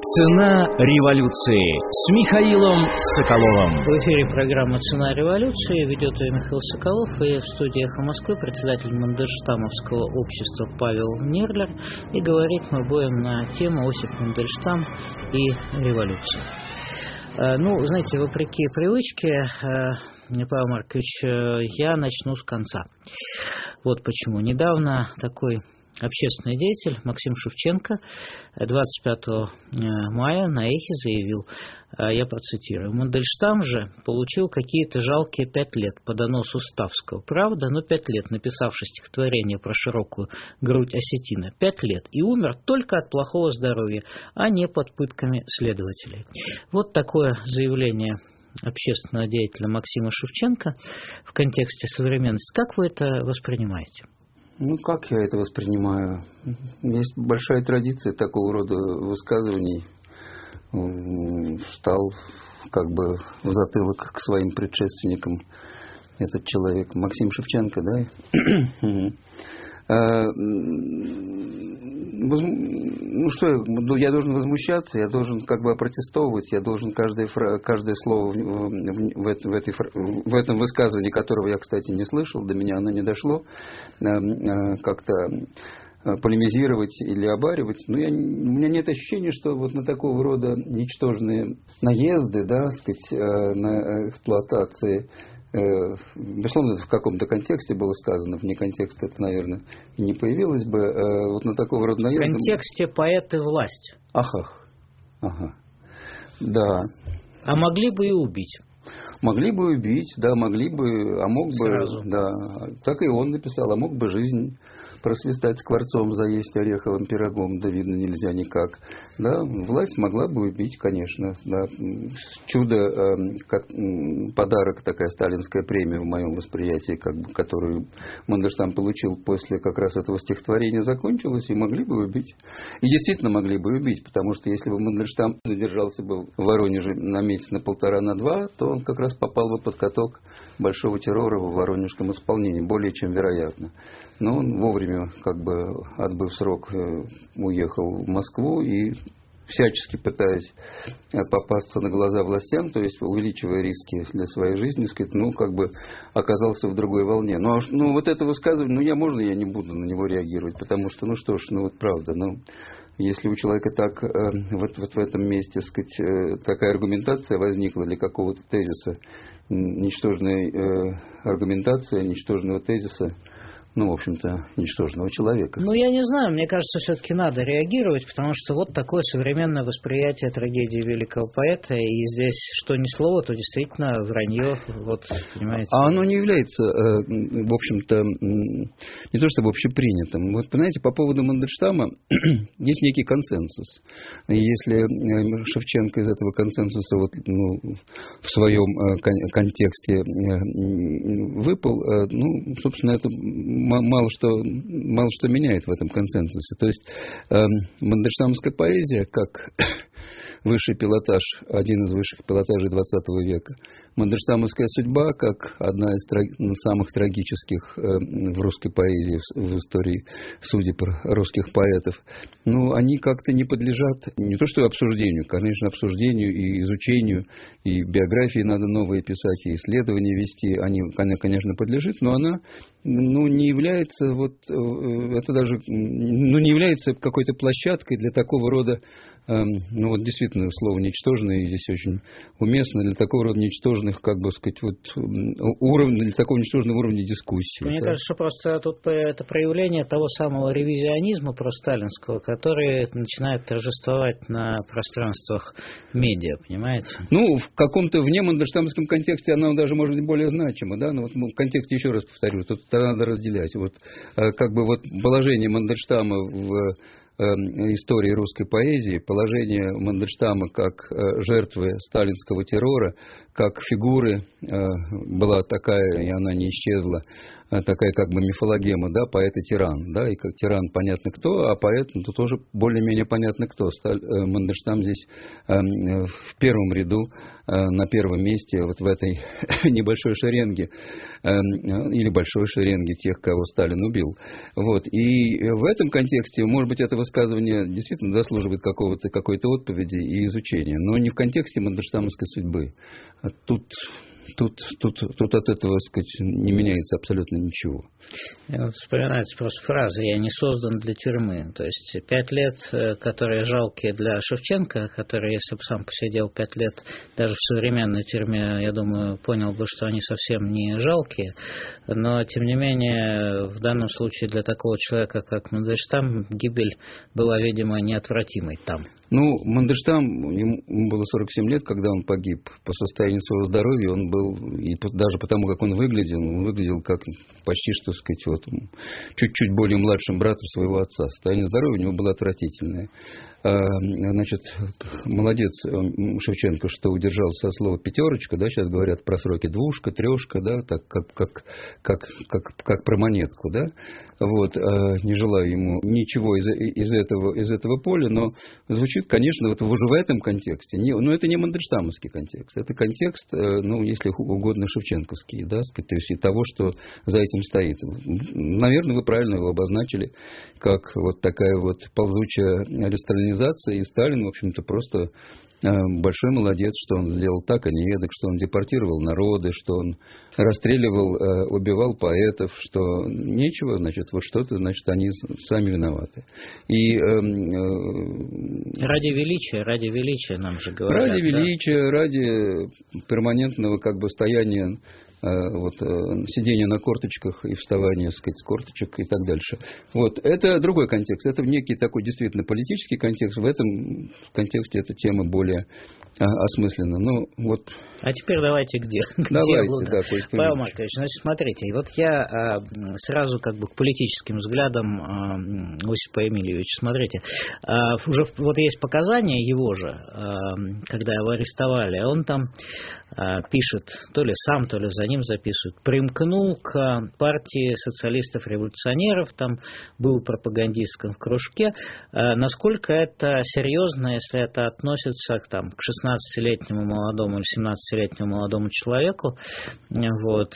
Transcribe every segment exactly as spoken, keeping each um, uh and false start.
Цена революции с Михаилом Соколовым. В эфире программа «Цена революции». Ведет ее Михаил Соколов. И в студии «Эхо Москвы» председатель Мандельштамовского общества Павел Нерлер. И говорить мы будем на тему Осип Мандельштам и революции. Ну, знаете, вопреки привычке, Павел Маркович, я начну с конца. Вот почему. Недавно такой общественный деятель Максим Шевченко двадцать пятого мая на Эхе заявил, я процитирую: «Мандельштам же получил какие-то жалкие пять лет по доносу Ставского. Правда, но пять лет, написавший стихотворение про широкую грудь осетина. Пять лет. И умер только от плохого здоровья, а не под пытками следователей». Вот такое заявление общественного деятеля Максима Шевченко в контексте современности. Как вы это воспринимаете? Ну, как я это воспринимаю? Есть большая традиция такого рода высказываний. Встал как бы в затылок к своим предшественникам этот человек. Максим Шевченко, да? Ну что, я должен возмущаться, я должен как бы опротестовывать, я должен каждое, каждое слово в, в, в, этой, в этом высказывании, которого я, кстати, не слышал, до меня оно не дошло, как-то полемизировать или обаривать. Но я, у меня нет ощущения, что вот на такого рода ничтожные наезды, да, сказать, на эксплуатации, безусловно, это в каком-то контексте было сказано, вне контекста это, наверное, и не появилось бы. Вот на такого рода наезды... В контексте поэт и власть. Ага, ага, да. А могли бы и убить. Могли бы убить, да, могли бы, а мог бы... Сразу. Да, так и он написал, а мог бы жизнь просвистать скворцом, заесть ореховым пирогом, да, видно, нельзя никак. Да, власть могла бы убить, конечно. Да. Чудо, э, как э, подарок, такая сталинская премия в моем восприятии, как бы, которую Мандельштам получил после как раз этого стихотворения, закончилась, и могли бы убить. И действительно могли бы убить, потому что если бы Мандельштам задержался бы в Воронеже на месяц, на полтора, на два, то он как раз попал бы под каток большого террора в воронежском исполнении, более чем вероятно. Но он вовремя, как бы отбыв срок, уехал в Москву и, всячески пытаясь попасться на глаза властям, то есть увеличивая риски для своей жизни, сказать, ну, как бы оказался в другой волне. Ну, а, ну вот это высказывание, ну, я, можно, я не буду на него реагировать, потому что, ну, что ж, ну, вот правда, ну, если у человека так, э, вот, вот в этом месте, сказать, э, такая аргументация возникла для какого-то тезиса, ничтожная э, аргументация, ничтожного тезиса, ну, в общем-то, ничтожного человека. Ну, я не знаю, мне кажется, все-таки надо реагировать, потому что вот такое современное восприятие трагедии великого поэта, и здесь что ни слово, то действительно вранье, вот, понимаете. А оно не является, в общем-то, не то чтобы общепринятым. Вот, понимаете, по поводу Мандельштама есть некий консенсус. И если Шевченко из этого консенсуса вот, ну, в своем контексте выпал, ну, собственно, это мало что, мало что меняет в этом консенсусе. То есть э, мандельштамовская поэзия, как высший пилотаж, один из высших пилотажей двадцатого века, мандельштамовская судьба, как одна из траг... самых трагических э, в русской поэзии, в, в истории судеб русских поэтов, ну, они как-то не подлежат не то что обсуждению, конечно, обсуждению и изучению, и биографии надо новые писать, и исследования вести, они, она, конечно, подлежит, но она, ну, не является вот, это даже, ну, не является какой-то площадкой для такого рода, э, ну, вот действительно, слово «ничтожное» здесь очень уместно, для такого рода ничтожных, как бы сказать, вот, уровня, для такого ничтожного уровня дискуссии. Мне да? кажется, что просто тут это проявление того самого ревизионизма просталинского, который начинает торжествовать на пространствах медиа, понимаете? Ну, в каком-то вне мандельштамовском контексте оно даже может быть более значимо, да, но вот в контексте, еще раз повторю, тут надо разделять. Вот, как бы вот положение Мандельштама в истории русской поэзии, положение Мандельштама как жертвы сталинского террора, как фигуры была такая, и она не исчезла, такая как бы мифологема, да, поэт и тиран, да, и как тиран понятно кто, а поэт, ну, то тоже более-менее понятно кто. Сталь, э, Мандельштам здесь э, в первом ряду, э, на первом месте, вот в этой небольшой шеренге, э, или большой шеренге тех, кого Сталин убил. Вот, и в этом контексте, может быть, это высказывание действительно заслуживает какого-то, какой-то отповеди и изучения, но не в контексте мандельштамовской судьбы. Тут... Тут, тут, тут от этого, так сказать, не меняется абсолютно ничего. Вот вспоминается просто фраза «я не создан для тюрьмы». То есть пять лет, которые жалкие для Шевченко, который, если бы сам посидел пять лет даже в современной тюрьме, я думаю, понял бы, что они совсем не жалкие. Но, тем не менее, в данном случае для такого человека, как Мандельштам, гибель была, видимо, неотвратимой там. Ну, Мандельштам, ему было сорок семь лет, когда он погиб. По состоянию своего здоровья он был, и даже потому, как он выглядел, он выглядел как почти, что сказать, вот, чуть-чуть более младшим братом своего отца. Состояние здоровья у него было отвратительное. Значит, молодец Шевченко, что удержался от слова пятерочка, да, сейчас говорят про сроки двушка, трешка, да, так как, как, как, как, как про монетку, да. Вот, не желаю ему ничего из, из, этого, из этого поля, но звучит, конечно, вот уже в этом контексте, не, но это не мандельштамовский контекст, это контекст, ну, если угодно, шевченковский, да, то есть и того, что за этим стоит. Наверное, вы правильно его обозначили, как вот такая вот ползучая ресталинизация, и Сталин, в общем-то, просто большой молодец, что он сделал так, а не эдак, что он депортировал народы, что он расстреливал, убивал поэтов, что нечего, значит, вот что-то, значит, они сами виноваты. И, э, э, ради величия, ради величия нам же говорят. Ради да? величия, ради перманентного как бы стояния, вот, сидение на корточках и вставание, так сказать, с корточек и так дальше. Вот. Это другой контекст. Это некий такой действительно политический контекст. В этом контексте эта тема более а, осмысленна. Ну, вот. А теперь давайте где? Давайте, где да. Павел Маркович, значит, смотрите, вот я а, сразу как бы к политическим взглядам а, Осипа Эмильевича, смотрите, а, уже вот есть показания его же, а, когда его арестовали, он там а, пишет, то ли сам, то ли за ним записывают, примкнул к партии социалистов-революционеров, там был пропагандистом в кружке. А, насколько это серьезно, если это относится к, там, к шестнадцатилетнему молодому или семнадцатилетнему молодому человеку вот,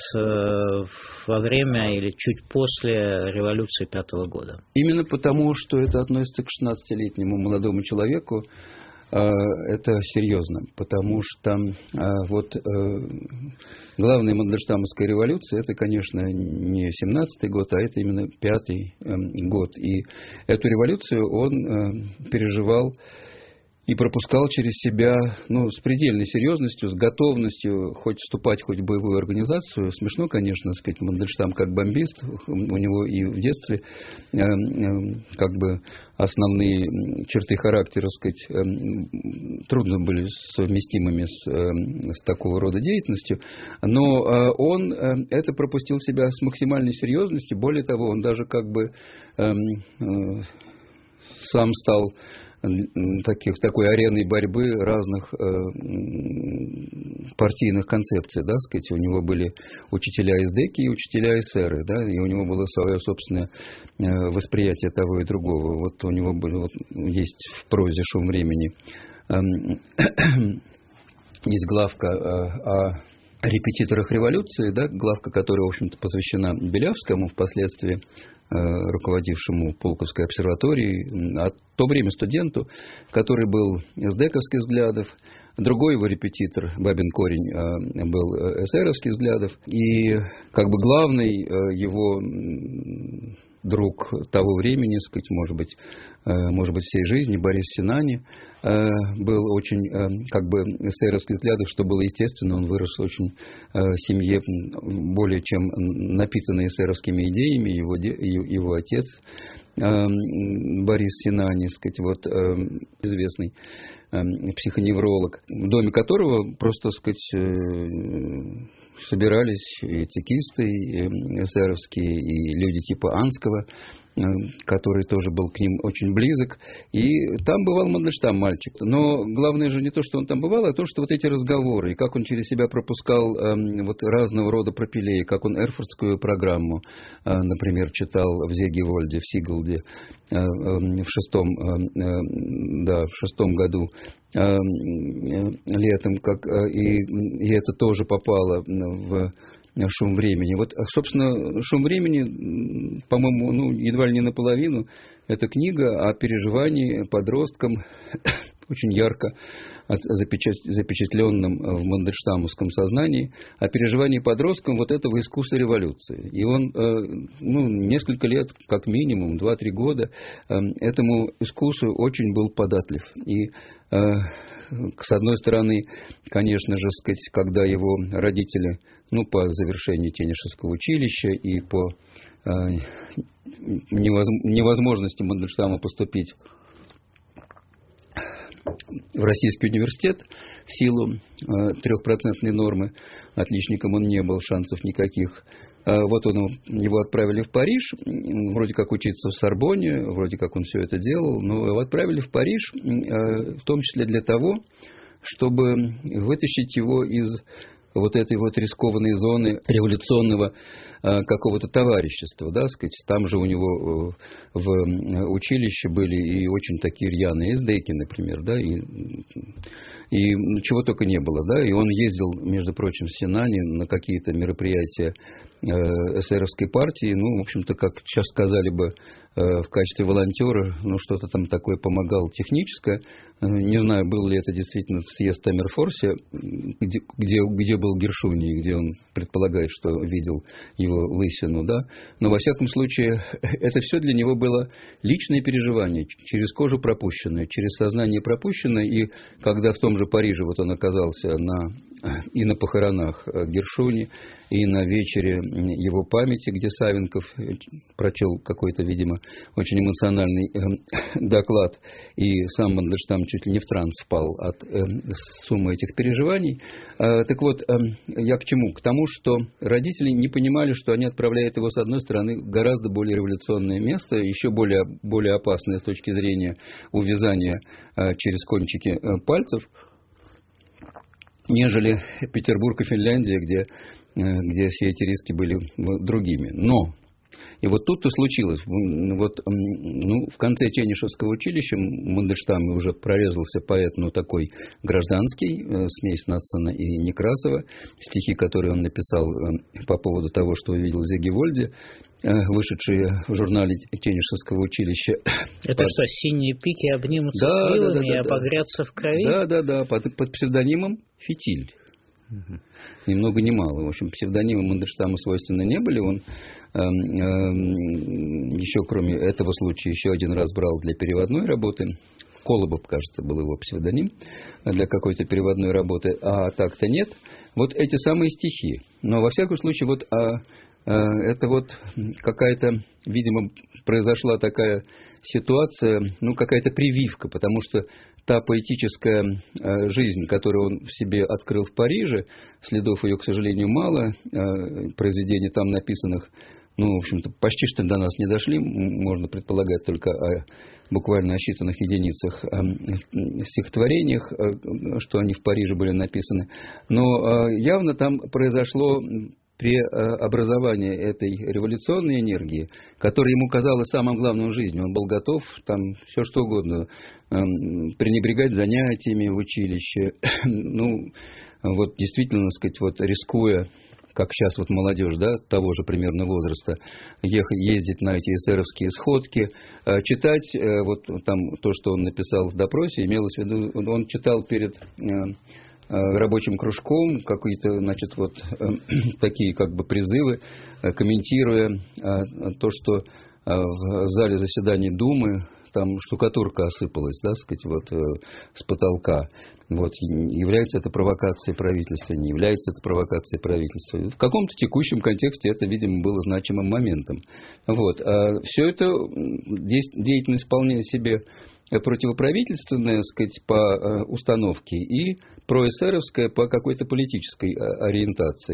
во время или чуть после революции пятого года? Именно потому, что это относится к шестнадцатилетнему молодому человеку, это серьезно, потому что вот главная Мандельштамовская революция, это, конечно, не семнадцатый год, а это именно пятый год. И эту революцию он переживал и пропускал через себя, ну, с предельной серьезностью, с готовностью хоть вступать хоть в боевую организацию. Смешно, конечно, сказать, Мандельштам как бомбист, у него и в детстве э, э, как бы основные черты характера, сказать, э, трудно были совместимыми с, э, с такого рода деятельностью, но э, он э, это пропустил себя с максимальной серьезностью. Более того, он даже как бы э, э, сам стал Таких, такой ареной борьбы разных э, партийных концепций, да, сказать, у него были учителя эсдеки и учителя эсеры, да, и у него было свое собственное э, восприятие того и другого. Вот у него были, вот, есть в прозе «Шум времени» э, есть главка э, о репетиторах революции, да, главка, которая, в общем-то, посвящена Белявскому, впоследствии э, руководившему Пулковской обсерваторией, а в то время студенту, который был эсдековских взглядов. Другой его репетитор, Бабин Корень, э, был эсеровских взглядов. И как бы главный э, его друг того времени, сказать, может быть, э, может быть, всей жизни, Борис Синани, э, был очень, э, как бы, эсеровских взглядов, что было естественно, он вырос в очень э, семье более чем напитанной эсеровскими идеями, его, де, его отец э, Борис Синани, сказать, вот, э, известный э, психоневролог, в доме которого просто, сказать, э, собирались и цикисты, и эсеровские, и люди типа Анского, который тоже был к ним очень близок. И там бывал Мандельштам, мальчик. Но главное же не то, что он там бывал, а то, что вот эти разговоры, и как он через себя пропускал э, вот разного рода пропилеи, как он эрфуртскую программу, э, например, читал в Зегевольде, в Сигалде э, э, в шестом, э, да, в шестом году э, э, летом, как, э, и, и это тоже попало в «Шум времени». Вот, собственно, «Шум времени», по-моему, ну, едва ли не наполовину, это книга о переживании подросткам, очень ярко запечатленном в мандельштамовском сознании, о переживании подросткам вот этого искусства революции. И он, ну, несколько лет, как минимум, два-три года, этому искусству очень был податлив. И с одной стороны, конечно же, сказать, когда его родители, ну, по завершении Тенишевского училища и по э, невозможности Мандельштама поступить в Российский университет в силу э, трехпроцентной нормы, отличником он не был, шансов никаких. Вот он, его отправили в Париж, вроде как учиться в Сорбонне, вроде как он все это делал, но его отправили в Париж, в том числе для того, чтобы вытащить его из вот этой вот рискованной зоны революционного какого-то товарищества, да, сказать. Там же у него в училище были и очень такие рьяные эсдеки, например, да, и, и чего только не было, да, и он ездил, между прочим, в Синане на какие-то мероприятия эсеровской партии, ну, в общем-то, как сейчас сказали бы, в качестве волонтера, ну, что-то там такое помогал техническое. Не знаю, был ли это действительно съезд Таммерфорсе, где, где, где был Гершуни, где он предполагает, что видел его лысину, да. Но, во всяком случае, это все для него было личное переживание, через кожу пропущенное, через сознание пропущенное. И когда в том же Париже вот он оказался на, и на похоронах Гершуни, и на вечере его памяти, где Савенков прочел какой-то, видимо, очень эмоциональный э, доклад, и сам Мандельштам чуть ли не в транс впал от э, суммы этих переживаний. Э, так вот, э, я к чему? К тому, что родители не понимали, что они отправляют его, с одной стороны, в гораздо более революционное место, еще более, более опасное с точки зрения увязания э, через кончики э, пальцев, нежели Петербург и Финляндия, где где все эти риски были другими. Но, и вот тут-то случилось, вот, ну, в конце Тенишевского училища Мандельштам уже прорезался поэт, ну, такой гражданский, смесь Надсона и Некрасова, стихи, которые он написал по поводу того, что увидел в Зегевольде, вышедшие в журнале Тенишевского училища. Это под... что, синие пики обнимутся да, с вилами да, да, и да, обогрятся в крови? Да, да, да, под, под псевдонимом «Фитиль». Угу. Ни много ни мало. В общем, псевдонимы Мандельштама свойственны не были. Он э, э, еще, кроме этого случая, еще один раз брал для переводной работы. Колобов, кажется, был его псевдоним для какой-то переводной работы. А так-то нет. Вот эти самые стихи. Но, во всяком случае, вот а, а, это вот какая-то, видимо, произошла такая ситуация, ну, какая-то прививка, потому что та поэтическая э, жизнь, которую он в себе открыл в Париже, следов ее, к сожалению, мало, э, произведений там написанных, ну, в общем-то, почти что до нас не дошли, можно предполагать только о буквально о считанных единицах э, стихотворениях, э, что они в Париже были написаны, но э, явно там произошло преобразование этой революционной энергии, которая ему казалась самым главным в жизни. Он был готов там все что угодно, э, пренебрегать занятиями в училище. Ну, вот действительно, так сказать, вот рискуя, как сейчас вот молодежь, да, того же примерно возраста, ехать, ездить на эти эсеровские сходки, э, читать, э, вот там то, что он написал в допросе, имелось в виду, он читал перед э, рабочим кружком какие-то, значит, вот э, такие как бы призывы, э, комментируя э, то, что э, в зале заседаний Думы там штукатурка осыпалась, да, сказать, вот э, с потолка. Вот, является это провокацией правительства, не является это провокацией правительства. В каком-то текущем контексте это, видимо, было значимым моментом. Вот. А все это деятельность вполне себе противоправительственная, так сказать, по установке и проэсеровская по какой-то политической ориентации.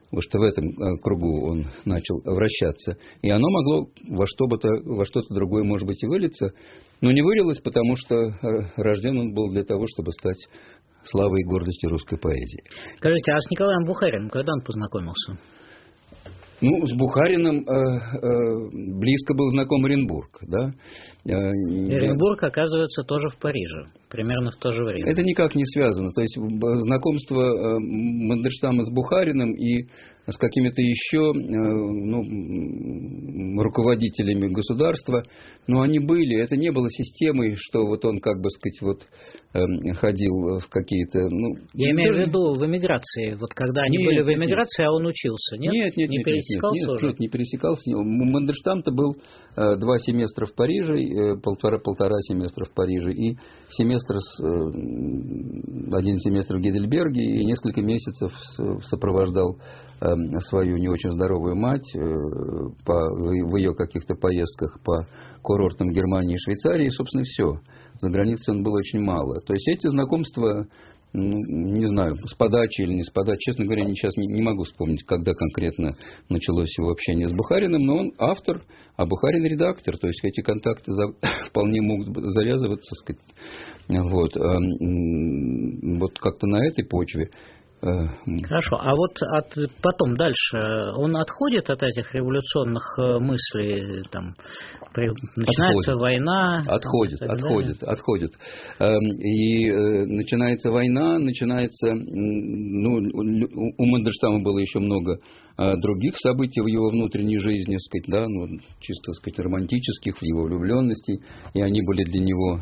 вот что в этом кругу он начал вращаться. И оно могло во что-то, во что-то другое, может быть, и вылиться, но не вылилось, потому что рожден он был для того, чтобы стать славой и гордостью русской поэзии. Скажите, а с Николаем Бухариным когда он познакомился? Ну, с Бухариным э, э, близко был знаком Оренбург, да. Оренбург, оказывается, тоже в Париже, примерно в то же время. Это никак не связано. То есть знакомство Мандельштама с Бухариным и с какими-то еще ну, руководителями государства, но они были. Это не было системой, что вот он, как бы сказать, вот ходил в какие-то... Ну, Я имею в виду в эмиграции. Вот когда они нет, были в эмиграции, нет. А он учился, нет? Нет, нет, не нет. пересекался нет, уже? Нет, не пересекался. Мандельштам-то был два семестра в Париже, полтора, полтора семестра в Париже, и семестр, один семестр в Гейдельберге, и несколько месяцев сопровождал свою не очень здоровую мать по, в ее каких-то поездках по курортам Германии и Швейцарии, и, собственно, все. За границей он был очень мало. То есть эти знакомства, ну, не знаю, с подачи или не с подачи, честно говоря, сейчас не, не могу вспомнить, когда конкретно началось его общение с Бухариным, но он автор, а Бухарин редактор, то есть эти контакты за, вполне могут завязываться, сказать, вот, вот как-то на этой почве. Хорошо, а вот от, потом дальше он отходит от этих революционных мыслей, там, при, начинается отходит. война. Отходит, там, отходит, отходит. И начинается война, начинается, ну, у Мандельштама было еще много других событий в его внутренней жизни, сказать, да, ну, чисто, сказать, романтических, в его влюбленности, и они были для него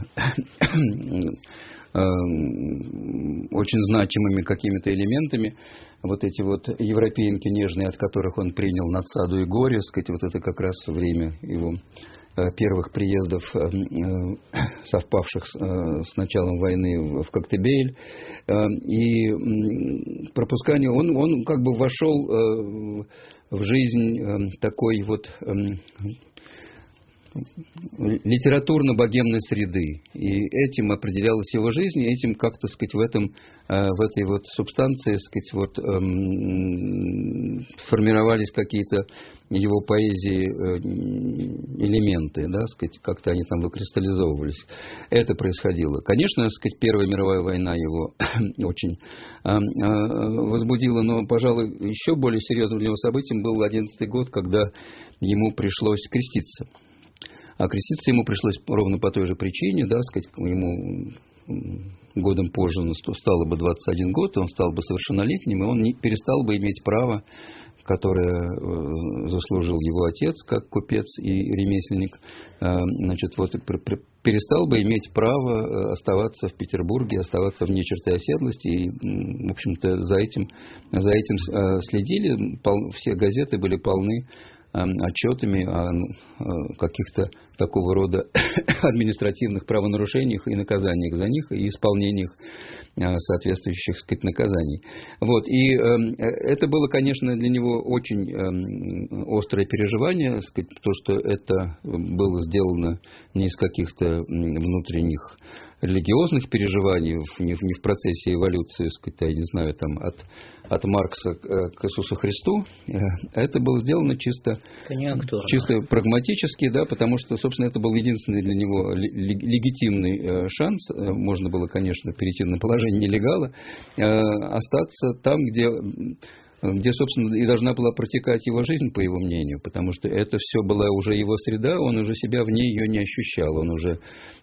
очень значимыми какими-то элементами. Вот эти вот европеенки нежные, от которых он принял «Надсаду и горе», сказать, вот это как раз время его первых приездов, совпавших с началом войны в Коктебель. И пропускание, он, он как бы вошел в жизнь такой вот литературно-богемной среды. И этим определялась его жизнь, и этим как-то, сказать, в этом, в этой вот субстанции, сказать, вот, эм, формировались какие-то его поэзии элементы, да, сказать, как-то они там выкристаллизовывались. Это происходило. Конечно, сказать, Первая мировая война его очень э, э, возбудила, но, пожалуй, еще более серьезным для него событием был одиннадцатый год, когда ему пришлось креститься. А креститься ему пришлось ровно по той же причине, да, сказать, ему годом позже стало бы двадцать один год, он стал бы совершеннолетним, и он не перестал бы иметь право, которое заслужил его отец, как купец и ремесленник, значит, вот, перестал бы иметь право оставаться в Петербурге, оставаться вне черты оседлости, и, в общем-то, за этим, за этим следили, все газеты были полны отчетами о каких-то такого рода административных правонарушениях и наказаниях за них, и исполнениях соответствующих, так сказать, наказаний. Вот. И э, это было, конечно, для него очень э, острое переживание, так сказать, то, что это было сделано не из каких-то внутренних религиозных переживаний, не в, не в процессе эволюции, сказать, я не знаю, там, от, от Маркса к Иисусу Христу. Это было сделано чисто, чисто прагматически, да, потому что, собственно, это был единственный для него легитимный шанс. Можно было, конечно, перейти на положение нелегала, остаться там, где... где, собственно, и должна была протекать его жизнь, по его мнению, потому что это все была уже его среда, он уже себя в ней ее не ощущал, он уже,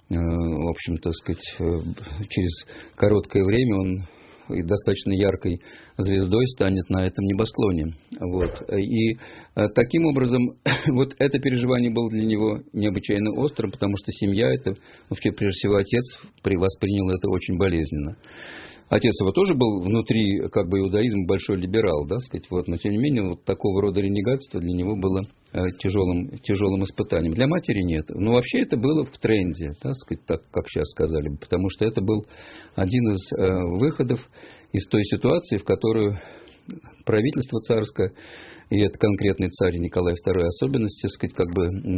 в общем-то, сказать, через короткое время он и достаточно яркой звездой станет на этом небосклоне. Вот. И таким образом, вот это переживание было для него необычайно острым, потому что семья, это, прежде всего, отец воспринял это очень болезненно. Отец его тоже был внутри, как бы, иудаизма большой либерал, да, сказать, вот, но тем не менее вот такого рода ренегатство для него было э, тяжелым, тяжелым испытанием. Для матери нет. Но вообще это было в тренде, да, сказать, так, как сейчас сказали, потому что это был один из э, выходов из той ситуации, в которую правительство царское, и это конкретный царь Николай второй особенности, сказать, как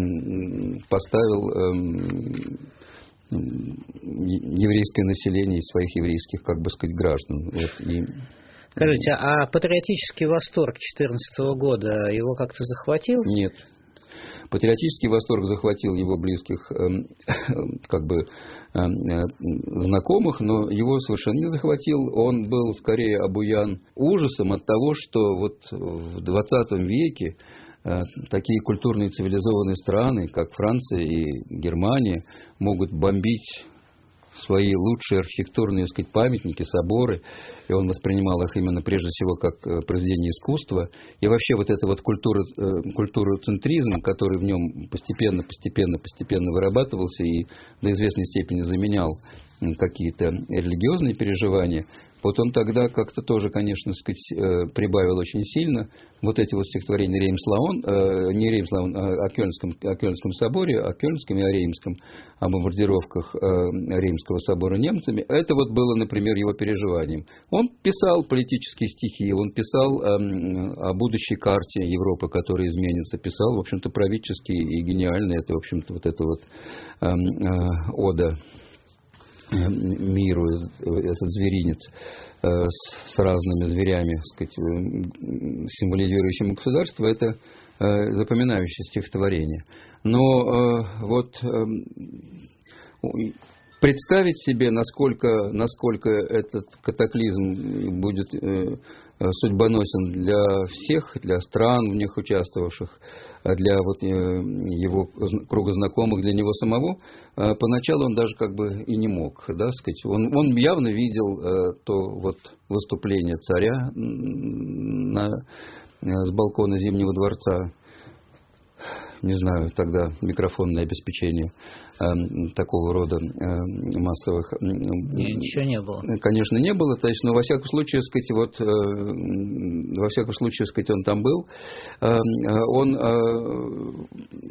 бы поставил э, еврейское население и своих еврейских, как бы сказать, граждан. Вот, и... Скажите, а патриотический восторг две тысячи четырнадцатого года его как-то захватил? Нет. Патриотический восторг захватил его близких как бы знакомых, но его совершенно не захватил. Он был скорее обуян ужасом от того, что вот в двадцатом веке такие культурные цивилизованные страны, как Франция и Германия, могут бомбить свои лучшие архитектурные, так сказать, памятники, соборы, и он воспринимал их именно прежде всего как произведение искусства. И вообще вот эта вот культура, культуроцентризм, который в нем постепенно, постепенно, постепенно вырабатывался и до известной степени заменял какие-то религиозные переживания, вот он тогда как-то тоже, конечно, сказать, прибавил очень сильно вот эти вот стихотворения Реймс-Лаон, э, не Реймс-Лаон, а о Кёльнском, о Кёльнском соборе, о Кёльнском и о Реймском, о бомбардировках э, Реймского собора немцами. Это вот было, например, его переживанием. Он писал политические стихи, он писал э, о будущей карте Европы, которая изменится, писал, в общем-то, правительский и гениальный, это, в общем-то, вот это вот э, э, ода миру, этот зверинец э, с, с разными зверями, так сказать, символизирующим государство, это э, запоминающее стихотворение. Но э, вот э, представить себе, насколько, насколько этот катаклизм будет э, судьбоносен для всех, для стран в них участвовавших, для вот его круга знакомых, для него самого, поначалу он даже как бы и не мог, да, сказать. Он, он явно видел то вот выступление царя на, с балкона Зимнего дворца. Не знаю, тогда микрофонное обеспечение э, такого рода э, массовых... Э, Ничего не было. Конечно, не было. То есть, но во всяком случае, сказать, вот, э, во всяком случае, сказать, он там был. Э, он, э,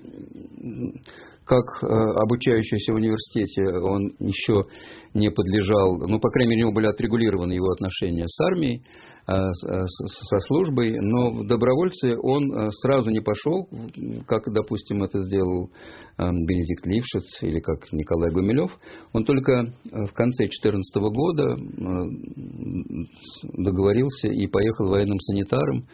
как э, обучающийся в университете, он еще не подлежал, ну, по крайней мере, у него были отрегулированы его отношения с армией, со службой, но в добровольцы он сразу не пошел, как, допустим, это сделал Бенедикт Лившиц или как Николай Гумилев. Он только в конце две тысячи четырнадцатого года договорился и поехал военным санитаром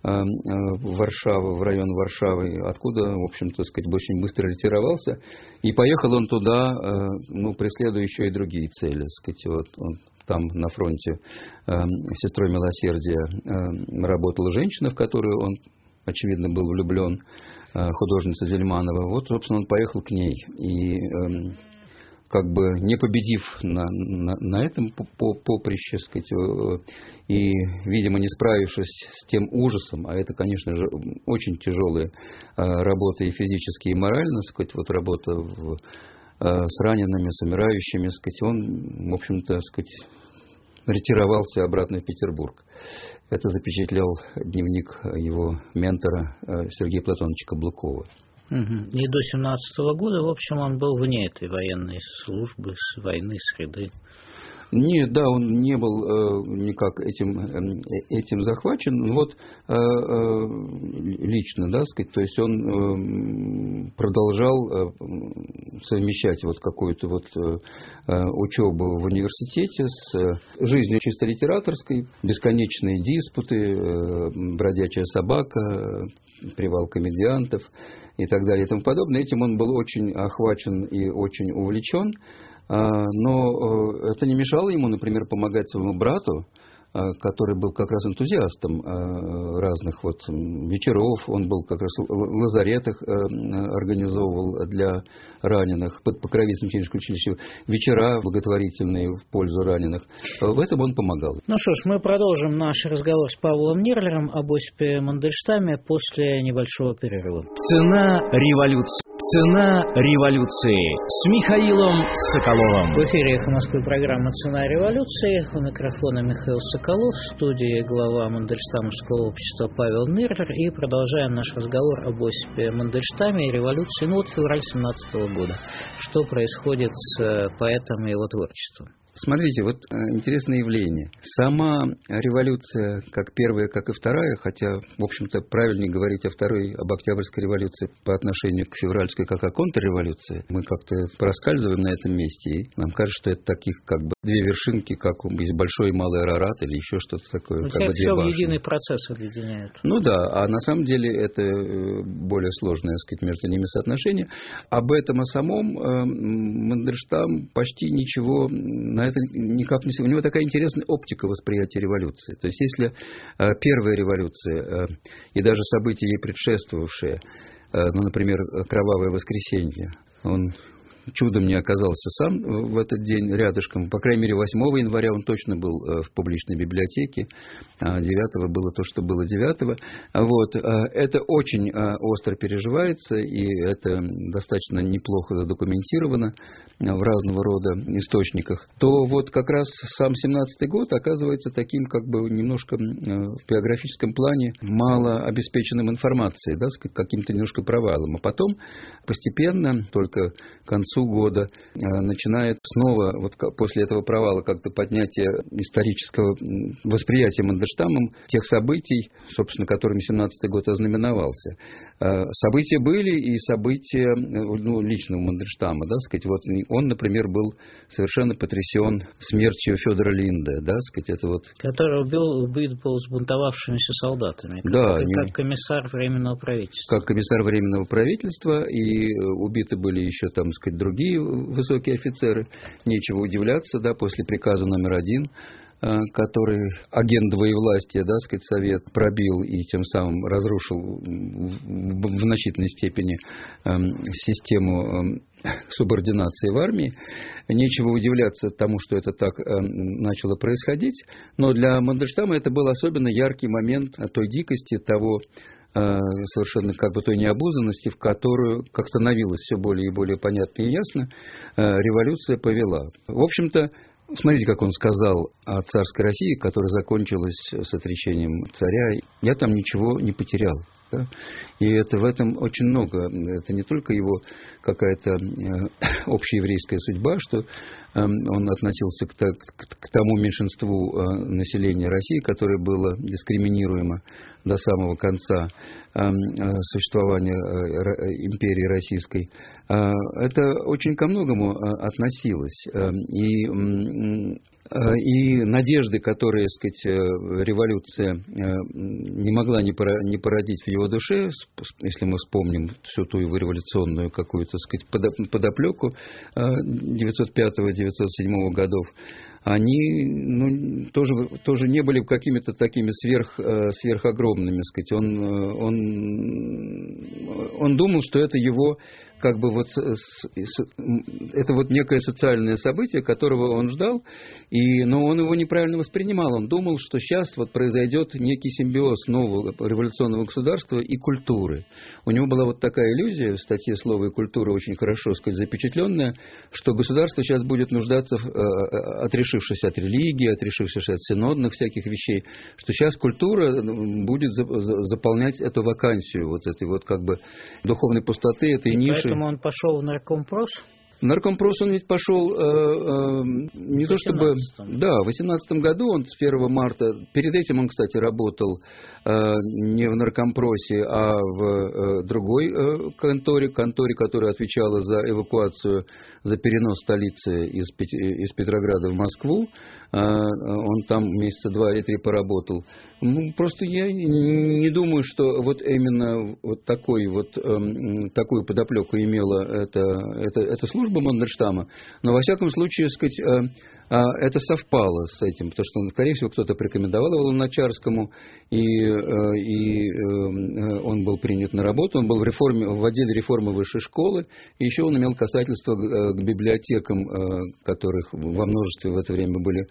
в Варшаву, в район Варшавы, откуда, в общем-то, так сказать, очень быстро ретировался. И поехал он туда, ну, преследуя еще и другие цели. Так сказать, вот он там на фронте э, сестрой милосердия э, работала женщина, в которую он, очевидно, был влюблен, э, художница Зельманова. Вот, собственно, он поехал к ней. И э, как бы не победив на, на, на этом поприще, сказать, э, и, видимо, не справившись с тем ужасом, а это, конечно же, очень тяжелая э, работа и физически, и морально, сказать, вот работа в с ранеными, с умирающими, сказать, он, в общем-то, сказать, ретировался обратно в Петербург. Это запечатлел дневник его ментора Сергея Платоновича Каблукова. Угу. И до семнадцатого года, в общем, он был вне этой военной службы, с войны, среды. Нет, да, он не был э, никак этим, э, этим захвачен. Вот э, э, лично, да, сказать, то есть он э, продолжал э, совмещать вот какую-то вот э, учебу в университете с э, жизнью чисто литераторской, бесконечные диспуты, э, бродячая собака, э, привал комедиантов и так далее и тому подобное. Этим он был очень охвачен и очень увлечен. Но это не мешало ему, например, помогать своему брату, который был как раз энтузиастом разных вот вечеров. Он был как раз в лазаретах, организовывал для раненых под покровительством Чернигівського училища вечера благотворительные в пользу раненых. В этом он помогал. Ну что ж, мы продолжим наш разговор с Павлом Нерлером об Осипе Мандельштаме после небольшого перерыва. Цена революции. Цена революции с Михаилом Соколовым. В эфире «Эхо Москвы» программа «Цена революции». У микрофона Михаил Соколов, в студии глава Мандельштамовского общества Павел Нерлер. И продолжаем наш разговор об Осипе Мандельштаме и революции. Ну вот февраль семнадцатого года. Что происходит с поэтом и его творчеством? Смотрите, вот интересное явление. Сама революция, как первая, как и вторая, хотя, в общем-то, правильнее говорить о второй, об Октябрьской революции по отношению к февральской, как о контрреволюции, мы как-то проскальзываем на этом месте, и нам кажется, что это таких как бы две вершинки, как из большой и малый Арарат или еще что-то такое. Но как бы все две в башни. единый процесс объединяют. Ну да, а на самом деле это более сложное, так сказать, между ними соотношение. Об этом, о самом Мандельштам почти ничего на это никак не... У него такая интересная оптика восприятия революции. То есть, если первая революция и даже события ей предшествовавшие, ну, например, Кровавое воскресенье, он чудом не оказался сам в этот день рядышком. По крайней мере, восьмого января он точно был в публичной библиотеке, а девятого было то, что было девятого. Вот. Это очень остро переживается, и это достаточно неплохо задокументировано в разного рода источниках. То вот как раз сам семнадцатый год оказывается таким, как бы, немножко в биографическом плане мало обеспеченным информацией, да, с каким-то немножко провалом. А потом постепенно, только к концу года, начинает снова, вот после этого провала, как-то поднятие исторического восприятия Мандельштамом тех событий, собственно, которыми семнадцатый год ознаменовался. События были, и события, ну, личного Мандельштама, да, сказать, вот он, например, был совершенно потрясен смертью Федора Линде, да, сказать, это вот... Который убил, убит был сбунтовавшимися солдатами, да, как, они... как комиссар Временного правительства. Как комиссар Временного правительства, и убиты были еще, там, сказать, другие высокие офицеры. Нечего удивляться, да, после приказа номер один, который агент двоевластия, да, сказать, Совет пробил и тем самым разрушил в значительной степени систему субординации в армии. Нечего удивляться тому, что это так начало происходить. Но для Мандельштама это был особенно яркий момент той дикости, того совершенно как бы той необузданности, в которую, как становилось все более и более понятно и ясно, революция повела. В общем-то, смотрите, как он сказал о царской России, которая закончилась с отречением царя. «Я там ничего не потерял». Да? И это в этом очень много. Это не только его какая-то общееврейская судьба, что он относился к, к, к тому меньшинству населения России, которое было дискриминируемо до самого конца существования империи российской. Это очень ко многому относилось. И И надежды, которые, так сказать, революция не могла не породить в его душе, если мы вспомним всю ту его революционную какую-то, так сказать, подоплеку девятьсот пятого — девятьсот седьмого годов, они, ну, тоже, тоже не были какими-то такими сверх, сверхогромными, так сказать. Он, он, он думал, что это его, как бы вот, это вот некое социальное событие, которого он ждал, и, но он его неправильно воспринимал. Он думал, что сейчас вот произойдет некий симбиоз нового революционного государства и культуры. У него была вот такая иллюзия, в статье «Слово и культура» очень хорошо, сказать, запечатленная, что государство сейчас будет нуждаться, в, отрешившись от религии, отрешившись от синодных всяких вещей, что сейчас культура будет заполнять эту вакансию, вот этой вот как бы духовной пустоты, этой ниши. Поэтому он пошел в наркомпрос? В наркомпрос он ведь пошел э, э, не то чтобы... Да, в восемнадцатом году он с первого марта... Перед этим он, кстати, работал э, не в наркомпросе, а в э, другой э, конторе, конторе, которая отвечала за эвакуацию, за перенос столицы из, из Петрограда в Москву. Э, он там месяца два или три поработал. Ну, просто я не думаю, что вот именно вот, такой, вот э, такую подоплеку имела эта, эта, эта служба Мандельштама, но во всяком случае, сказать, это совпало с этим, потому что, скорее всего, кто-то порекомендовал его Луначарскому, и, и он был принят на работу, он был в, реформе, в отделе реформы высшей школы, и еще он имел касательство к библиотекам, которых во множестве в это время были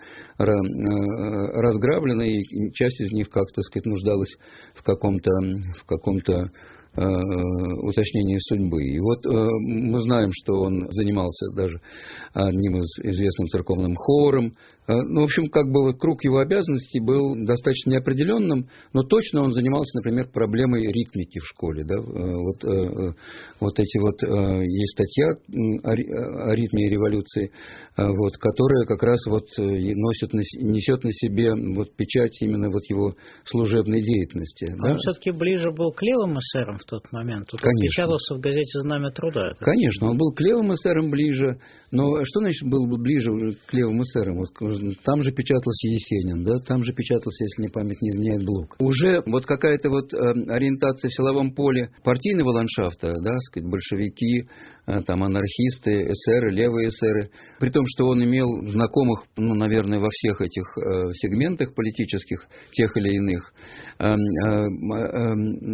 разграблены, и часть из них как-то, сказать, нуждалась в каком-то, в каком-то уточнении судьбы. И вот мы знаем, что он занимался даже одним из известным церковным хором. Ну, в общем, как бы вот круг его обязанностей был достаточно неопределенным, но точно он занимался, например, проблемой ритмики в школе. Да? Вот, вот эти вот, есть статья о ритме революции, вот, которая как раз вот носит, несет на себе вот печать именно вот его служебной деятельности. Он да? все-таки ближе был к левым эсерам в тот момент. Тут он печатался в газете «Знамя труда». Конечно, он был к левым эсерам ближе. Но что значит был бы ближе к левым эсерам? Вот там же печатался Есенин, да, там же печатался, если не память не изменяет, Блок. Уже вот какая-то вот э, ориентация в силовом поле партийного ландшафта, да, сказать, большевики, э, там анархисты, эсеры, левые эсеры, при том, что он имел знакомых, ну, наверное, во всех этих э, сегментах политических, тех или иных, э, э, э,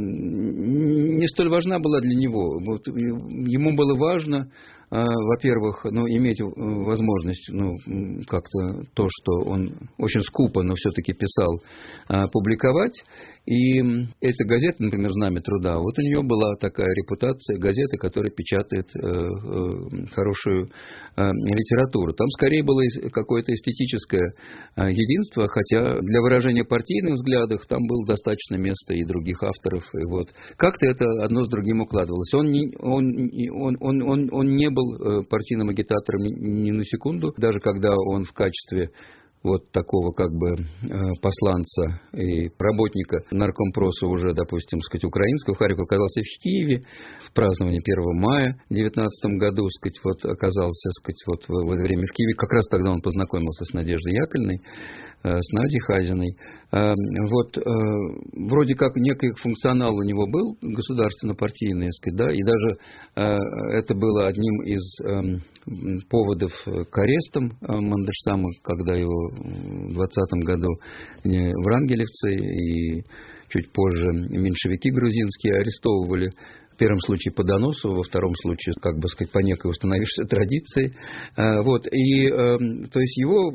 не столь важна была для него. Вот, ему было важно, во-первых, ну, иметь возможность, ну, как-то то, что он очень скупо, но все-таки писал, публиковать. И эта газета, например, «Знамя труда», вот у нее была такая репутация газеты, которая печатает э, э, хорошую э, литературу. Там скорее было какое-то эстетическое э, единство, хотя для выражения партийных взглядов там было достаточно места и других авторов. И вот. Как-то это одно с другим укладывалось. Он не, он, он, он, он, он не был партийным агитатором ни, ни на секунду, даже когда он в качестве вот такого как бы посланца и работника наркомпроса уже, допустим, сказать, украинского, Харьков оказался в Киеве в праздновании первого мая в девятнадцатом году, сказать, вот оказался, сказать, вот в это время в Киеве. Как раз тогда он познакомился с Надеждой Яковлевной, с Надей Хазиной. Вот вроде как некий функционал у него был государственно-партийный, сказать, да, и даже это было одним из поводов к арестам Мандельштама, когда его в двадцатом году врангелевцы и чуть позже меньшевики грузинские арестовывали. В первом случае по доносу, во втором случае, как бы сказать, по некой установившейся традиции. Вот. И, то есть, его,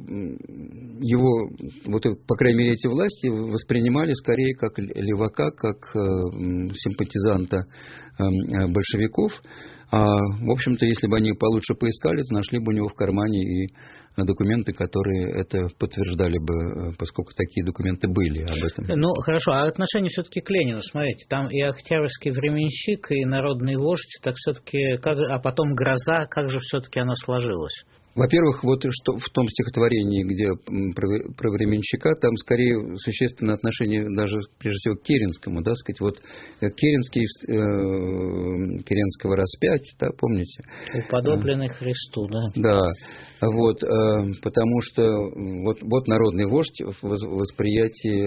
его, вот, по крайней мере, эти власти воспринимали скорее как левака, как симпатизанта большевиков. А, в общем-то, если бы они получше поискали, то нашли бы у него в кармане и документы, которые это подтверждали бы, поскольку такие документы были об этом. Ну, хорошо, а отношение все-таки к Ленину, смотрите, там и октябрьский временщик, и народный вождь, так все-таки, как, а потом гроза, как же все-таки оно сложилось? Во-первых, вот что в том стихотворении, где про, про временщика, там скорее существенное отношение даже, прежде всего, к Керенскому, да, сказать, вот Керенский, э, Керенского распять, да, помните? Уподобленный Христу, да. Да, вот, э, потому что вот, вот народный вождь в восприятии,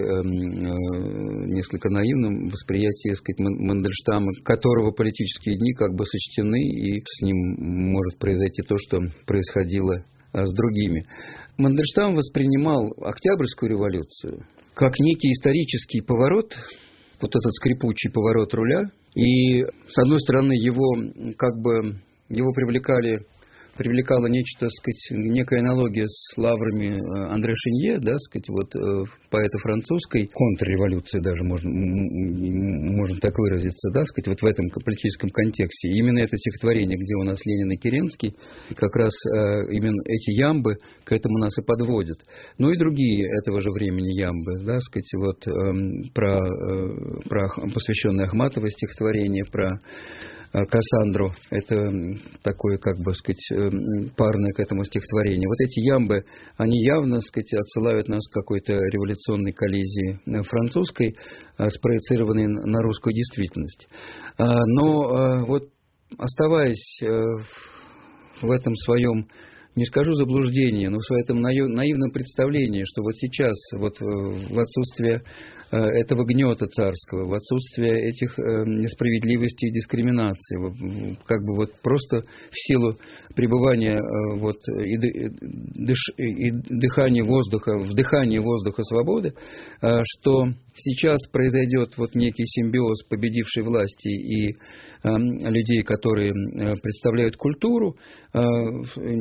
э, несколько наивном восприятии, так сказать, Мандельштама, которого политические дни как бы сочтены, и с ним может произойти то, что происходило с другими. Мандельштам воспринимал Октябрьскую революцию как некий исторический поворот, вот этот скрипучий поворот руля, и, с одной стороны, его как бы его привлекали привлекала нечто, так сказать, некая аналогия с лаврами Андре Шинье, да, так сказать, вот поэта французской, контрреволюции даже можно, можно так выразиться, да, так сказать, вот в этом политическом контексте. И именно это стихотворение, где у нас Ленин и Керенский, как раз именно эти ямбы к этому нас и подводят. Ну и другие этого же времени ямбы, да, так сказать, вот про, про посвященное Ахматовой стихотворение, про Кассандру, это такое, как бы сказать, парное к этому стихотворение. Вот эти ямбы, они явно, сказать, отсылают нас к какой-то революционной коллизии французской, спроецированной на русскую действительность. Но вот оставаясь в этом своем, не скажу заблуждении, но в этом наивном представлении, что вот сейчас, вот в отсутствие этого гнета царского, в отсутствие этих несправедливостей и дискриминации, как бы вот просто в силу пребывания вот, и, дыш, и дыхания воздуха, вдыхания воздуха свободы, что сейчас произойдет вот некий симбиоз победившей власти и людей, которые представляют культуру, являются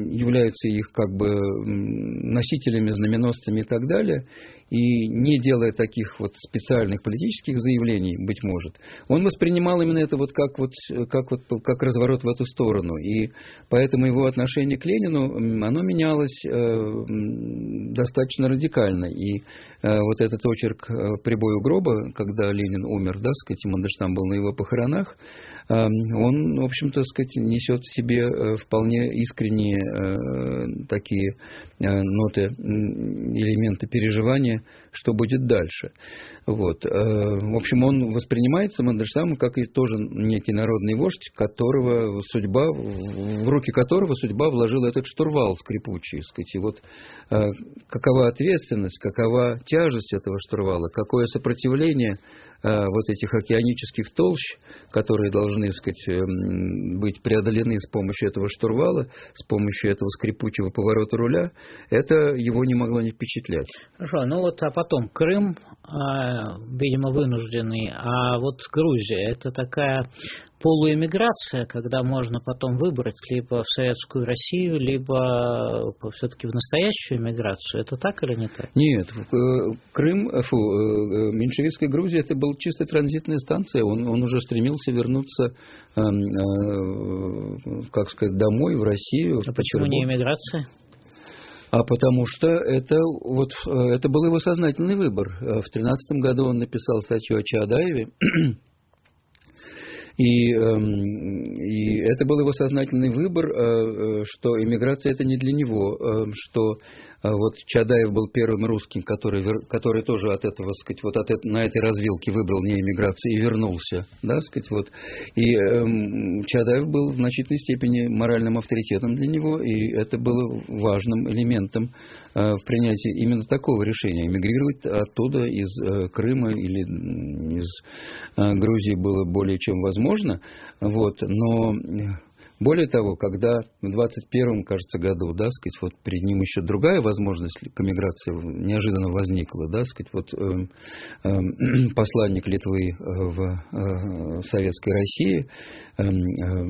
являются их как бы носителями, знаменосцами и так далее, и не делая таких вот специальных политических заявлений, быть может, он воспринимал именно это вот как, вот, как, вот, как разворот в эту сторону. И поэтому его отношение к Ленину, оно менялось э, достаточно радикально. И э, вот этот очерк «Прибой у гроба», когда Ленин умер, да, сказать, Мандельштам был на его похоронах, э, он, в общем-то, сказать, несет в себе вполне искренние э, такие э, ноты, элементы переживания, что будет дальше. Вот. В общем, он воспринимается Мандельштамом как и тоже некий народный вождь, которого судьба, в руки которого судьба вложила этот штурвал скрипучий. Сказать. И вот какова ответственность, какова тяжесть этого штурвала, какое сопротивление вот этих океанических толщ, которые должны, так сказать, быть преодолены с помощью этого штурвала, с помощью этого скрипучего поворота руля, это его не могло не впечатлять. Хорошо, ну вот, а потом Крым, видимо, вынужденный, а вот Грузия, это такая полуэмиграция, когда можно потом выбрать либо в советскую Россию, либо все-таки в настоящую эмиграцию. Это так или не так? Нет. Крым, фу, меньшевистская Грузия, это была чисто транзитная станция. Он, он уже стремился вернуться, э, э, как сказать, домой, в Россию. А почему не эмиграция? А потому что это, вот, это был его сознательный выбор. В тринадцатом году он написал статью о Чаадаеве. И, и это был его сознательный выбор, что эмиграция это не для него, что вот Чаадаев был первым русским, который, который тоже от этого, сказать, вот от, на этой развилке выбрал не эмиграцию и вернулся, да, сказать, вот. И эм, Чаадаев был в значительной степени моральным авторитетом для него, и это было важным элементом э, в принятии именно такого решения. Эмигрировать оттуда из э, Крыма или из э, Грузии было более чем возможно, вот, но... Более того, когда в двадцать первом, кажется, году, да, сказать, вот перед ним еще другая возможность к эмиграции неожиданно возникла, да, сказать, вот э, э, посланник Литвы в э, Советской России э, э,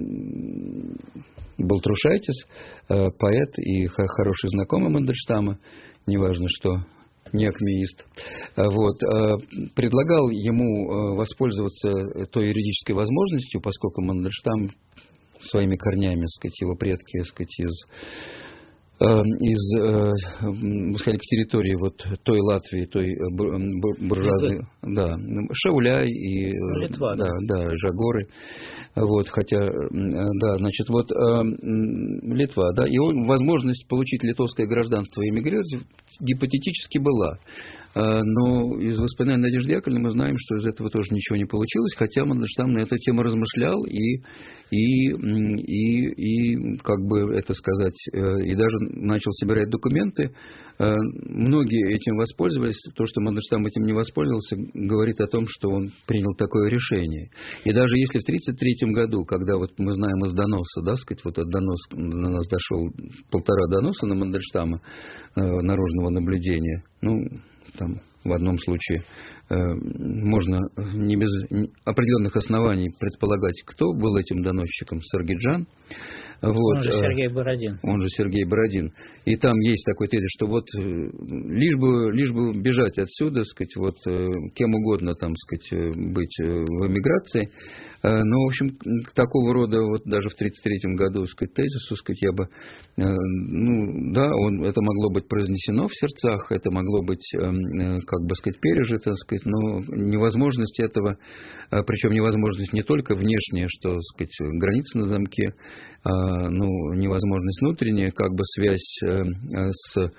Балтрушайтис, э, поэт и хороший знакомый Мандельштама, неважно что, не акмеист, вот, предлагал ему воспользоваться той юридической возможностью, поскольку Мандельштам своими корнями, так сказать, его предки, так сказать, из, э, из э, сказать, к территории вот той Латвии, той буржуазной, да, Шауляй и Литва, да, да, Жагоры, вот, хотя, да, значит, вот э, Литва, да, и он, возможность получить литовское гражданство и эмигрировать гипотетически была. Но из воспоминаний Надежды Яковлевны мы знаем, что из этого тоже ничего не получилось, хотя Мандельштам на эту тему размышлял и, и, и, и как бы это сказать, и даже начал собирать документы. Многие этим воспользовались. То, что Мандельштам этим не воспользовался, говорит о том, что он принял такое решение. И даже если в тридцать третьем году, когда вот мы знаем из доноса, да, сказать, вот от донос, до нас дошел полтора доноса на Мандельштама э, наружного наблюдения, ну, там, в одном случае э, можно не без определенных оснований предполагать, кто был этим доносчиком, Саргиджан. Вот, он же Сергей Бородин. Он же Сергей Бородин. И там есть такой тезис, что вот лишь бы, лишь бы бежать отсюда, сказать, вот кем угодно там, сказать, быть в эмиграции. Но, в общем, к такого рода, вот даже в тридцать третьем году, сказать, тезису, сказать, я бы, ну, да, он, это могло быть произнесено в сердцах, это могло быть, как бы сказать, пережито, сказать, но невозможность этого, причем невозможность не только внешняя, что, сказать, границы на замке, ну, невозможность внутренняя, как бы связь с,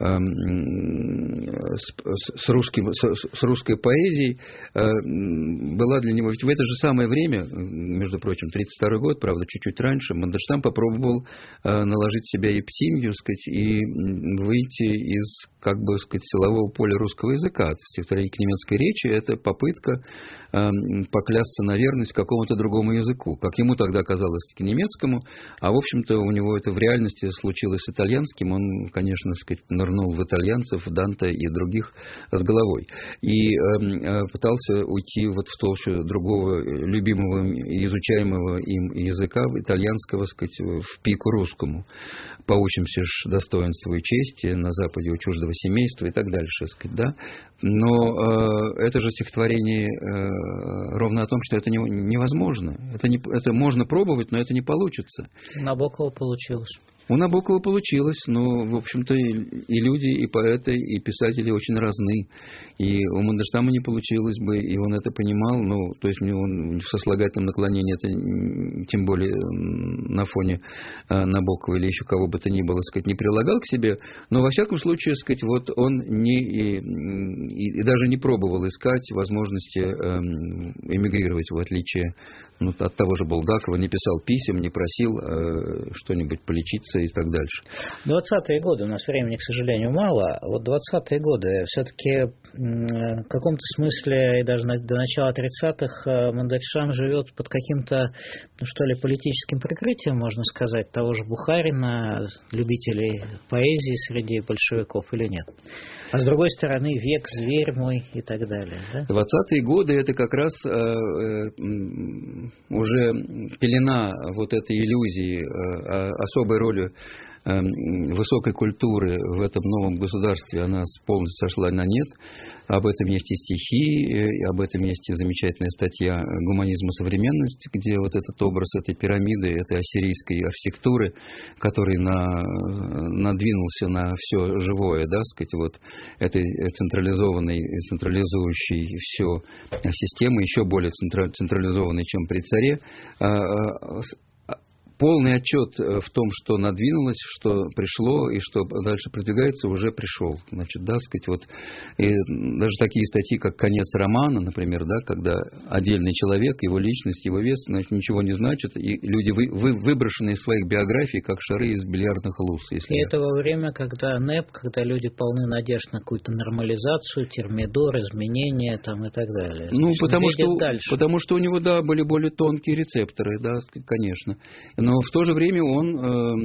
с, с, русским, с, с русской поэзией была для него. Ведь в это же самое время, между прочим, тридцать второй год, правда, чуть-чуть раньше, Мандельштам попробовал наложить себя ептимию, сказать, и выйти из, как бы сказать, силового поля русского языка. Стихотворение к немецкой речи – это попытка поклясться на верность какому-то другому языку, как ему тогда казалось, к немецкому, а в общем-то у него это в реальности случилось с итальянским. Он, конечно, сказать, на нырнул в итальянцев, Данте и других с головой. И э, пытался уйти вот в толщу другого любимого и изучаемого им языка, итальянского, сказать, в пику русскому. Поучимся ж достоинству и чести, на Западе у чуждого семейства и так дальше, сказать, да. Но э, это же стихотворение э, ровно о том, что это не, невозможно. Это, не, это можно пробовать, но это не получится. Набокова получилось. У Набокова получилось, но, в общем-то, и, и люди, и поэты, и писатели очень разны. И у Мандельштама не получилось бы, и он это понимал, ну, то есть он в сослагательном наклонении, это тем более на фоне Набокова или еще кого бы то ни было, сказать, не прилагал к себе, но, во всяком случае, сказать, вот он не, и, и, и даже не пробовал искать возможности эмигрировать, в отличие ну, от того же Булгакова, не писал писем, не просил э, что-нибудь полечиться и так дальше. двадцатые годы, у нас времени, к сожалению, мало. Вот двадцатые годы, все-таки в каком-то смысле, и даже до начала тридцатых, Мандельштам живет под каким-то, ну что ли, политическим прикрытием, можно сказать, того же Бухарина, любителей поэзии среди большевиков, или нет? А с другой стороны, век, зверь мой и так далее. Да? двадцатые годы это как раз э, э, уже пелена вот этой иллюзии э, особой роли э, высокой культуры в этом новом государстве, она полностью сошла на нет. Об этом есть и стихи, и об этом есть и замечательная статья «Гуманизм и современность», где вот этот образ этой пирамиды, этой ассирийской архитектуры, который на, надвинулся на все живое, да, сказать, вот этой централизованной, централизующей все системы, еще более централизованной, чем при царе, полный отчет в том, что надвинулось, что пришло и что дальше продвигается, уже пришел. Значит, да, сказать, вот, и даже такие статьи, как «Конец романа», например, да, когда отдельный человек, его личность, его вес, значит, ничего не значит, и люди вы, вы, выброшены из своих биографий, как шары из бильярдных луз. Если и я... это во время, когда НЭП, когда люди полны надежд на какую-то нормализацию, термидор, изменения там, и так далее. Ну, Значит, потому что, потому что у него, да, были более тонкие рецепторы, да, конечно. Но в то же время он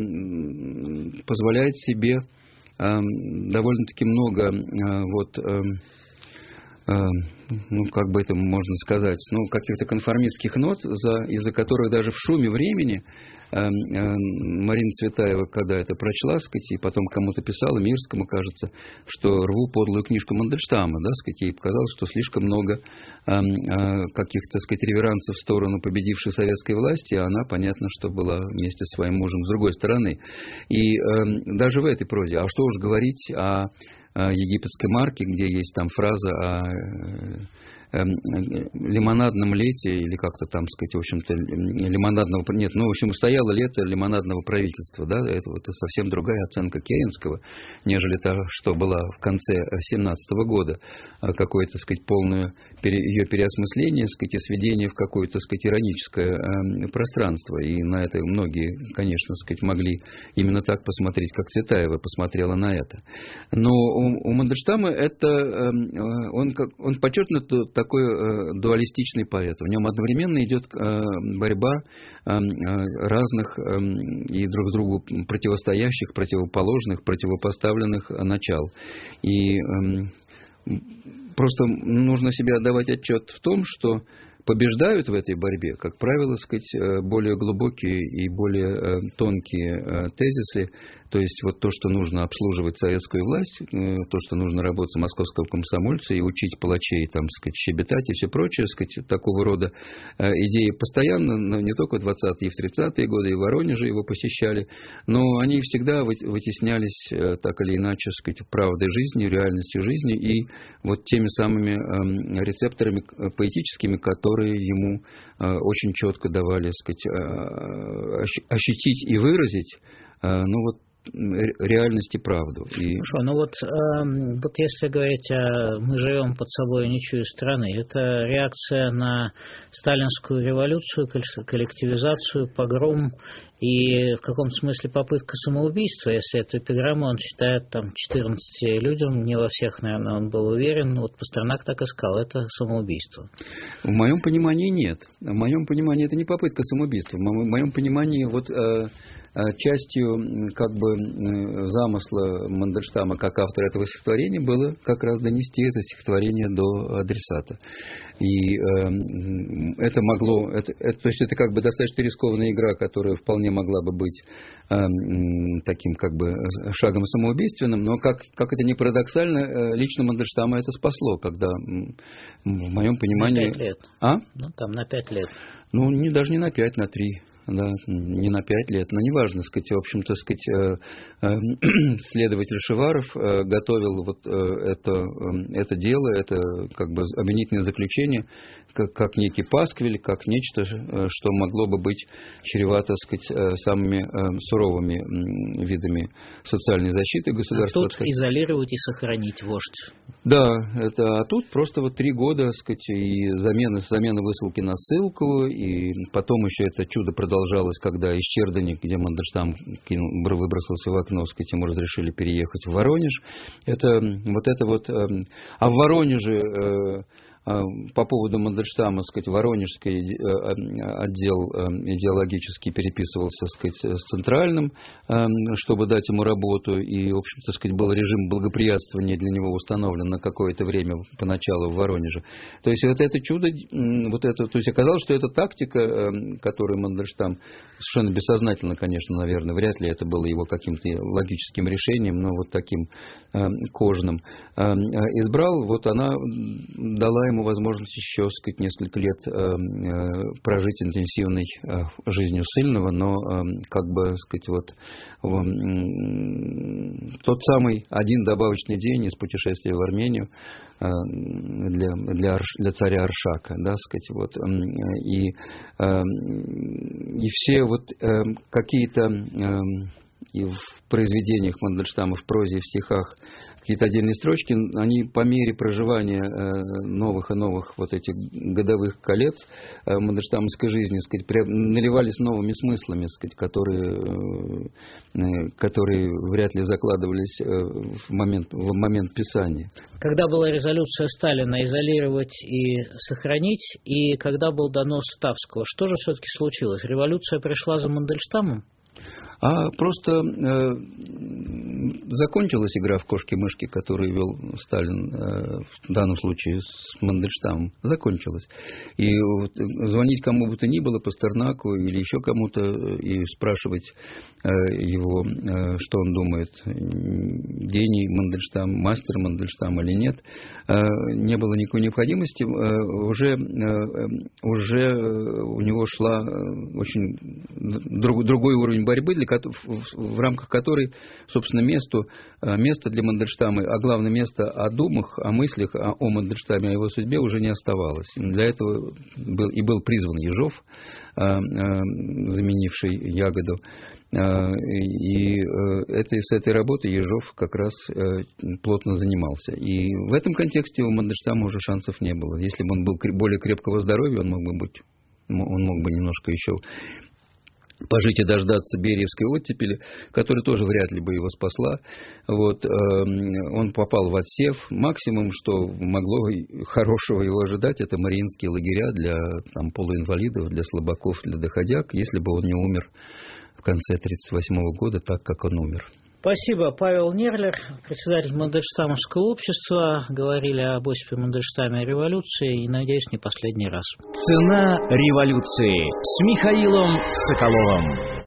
э, позволяет себе э, довольно-таки много э, вот, э, э, ну, как бы это можно сказать, ну, каких-то конформистских нот, за, из-за которых даже в шуме времени э, э, Марина Цветаева, когда это прочла, сказать, и потом кому-то писала, Мирскому, кажется, что рву подлую книжку Мандельштама, да, сказать, ей показалось, что слишком много э, э, каких-то, так сказать, реверансов в сторону победившей советской власти, а она, понятно, что была вместе с своим мужем с другой стороны. И э, даже в этой прозе, а что уж говорить о египетской марке, где есть там фраза о э, э, лимонадном лете, или как-то там, сказать, в общем-то, лимонадного... Нет, ну, в общем, стояло лето лимонадного правительства, да, это, это совсем другая оценка Керенского, нежели та, что была в конце семнадцатого года, какое-то, сказать, полное ее переосмысление, сказать, и сведение в какое-то, сказать, ироническое э, пространство, и на это многие, конечно, сказать, могли именно так посмотреть, как Цветаева посмотрела на это. Но у, у Мандельштама это, э, он, он подчеркнут такой э, дуалистичный поэт. В нем одновременно идет э, борьба э, разных э, и друг другу противостоящих, противоположных, противопоставленных начал. И э, просто нужно себе отдавать отчет в том, что побеждают в этой борьбе, как правило, сказать, более глубокие и более тонкие тезисы, то есть вот то, что нужно обслуживать советскую власть, то, что нужно работать московского комсомольца и учить палачей, там, сказать, щебетать и все прочее, сказать, такого рода идеи постоянно, но не только в двадцатые и в тридцатые годы, и в Воронеже его посещали, но они всегда вытеснялись так или иначе, сказать, правдой жизни, реальностью жизни и вот теми самыми рецепторами поэтическими, которые ему очень четко давали, сказать, ощутить и выразить, ну вот, реальность и правду. И... Хорошо, ну вот, э, вот если говорить о «мы живем под собой ничью страны», это реакция на сталинскую революцию, коллективизацию, погром, и в каком-то смысле попытка самоубийства, если эту эпиграмму он читает там четырнадцати людям, не во всех, наверное, он был уверен, вот Пастернак так и сказал, это самоубийство. В моем понимании нет. В моем понимании это не попытка самоубийства. В моем понимании вот э, частью как бы замысла Мандельштама как автора этого стихотворения было как раз донести это стихотворение до адресата. И э, это могло, это, это, то есть это как бы достаточно рискованная игра, которая вполне могла бы быть э, таким как бы шагом самоубийственным, но как, как это ни парадоксально, лично Мандельштама это спасло, когда в моем понимании... На пять лет. А? Ну, там на пять лет. Ну, не, даже не на пять, на три. Да, не на пять лет, но неважно, сказать, в общем-то, сказать, э, э, следователь Шеваров э, готовил вот э, это, э, это дело, это как бы обвинительное заключение, как, как некий пасквиль, как нечто, э, что могло бы быть чревато, сказать, э, самыми э, суровыми э, видами социальной защиты государства. А тут изолировать и сохранить вождь. Да, это, а тут просто вот три года, сказать, и замена, замена высылки на ссылку, и потом еще это чудо продолжалось, когда из Чердани, где Мандельштам кинул, выбросился в окно, сказать, ему разрешили переехать в Воронеж. Это вот это вот, а в Воронеже по поводу Мандельштама, сказать, Воронежский отдел идеологически переписывался, сказать, с Центральным, чтобы дать ему работу, и, в общем-то, сказать, был режим благоприятствования для него установлен на какое-то время поначалу в Воронеже. То есть вот это чудо, вот это, то есть оказалось, что эта тактика, которую Мандельштам совершенно бессознательно, конечно, наверное, вряд ли это было его каким-то логическим решением, но вот таким кожным избрал, вот она дала ему возможность еще, сказать, несколько лет э, э, прожить интенсивной э, жизнью ссыльного, но э, как бы, сказать, вот э, тот самый один добавочный день из путешествия в Армению э, для, для, для царя Аршака, да, сказать, вот, э, и, э, и все вот э, какие-то э, и в произведениях Мандельштама, в прозе и в стихах какие-то отдельные строчки, они по мере проживания новых и новых вот этих годовых колец мандельштамовской жизни, сказать, наливались новыми смыслами, сказать, которые, которые вряд ли закладывались в момент, в момент писания. Когда была резолюция Сталина изолировать и сохранить, и когда был донос Ставского, что же все-таки случилось? Революция пришла за Мандельштамом? А просто э, закончилась игра в кошки-мышки, которую вел Сталин, э, в данном случае с Мандельштамом. Закончилась. И вот, звонить кому бы то ни было, Пастернаку или еще кому-то, и спрашивать э, его, э, что он думает, гений Мандельштам, мастер Мандельштам или нет, э, не было никакой необходимости. Э, уже, э, уже у него шла очень друг, другой уровень борьбы, для В, в рамках которой, собственно, месту, место для Мандельштама, а главное место о думах, о мыслях о, о Мандельштаме, о его судьбе уже не оставалось. Для этого был, и был призван Ежов, заменивший Ягоду. И это, с этой работой Ежов как раз плотно занимался. И в этом контексте у Мандельштама уже шансов не было. Если бы он был более крепкого здоровья, он мог бы быть, он мог бы немножко еще пожить и дождаться Бериевской оттепели, которая тоже вряд ли бы его спасла. Вот, э, он попал в отсев. Максимум, что могло хорошего его ожидать, это мариинские лагеря для там, полуинвалидов, для слабаков, для доходяг, если бы он не умер в конце тридцать восьмого года так, как он умер. Спасибо. Павел Нерлер, председатель Мандельштамовского общества. Говорили об Осипе Мандельштаме, о революции, и, надеюсь, не последний раз. Цена революции с Михаилом Соколовым.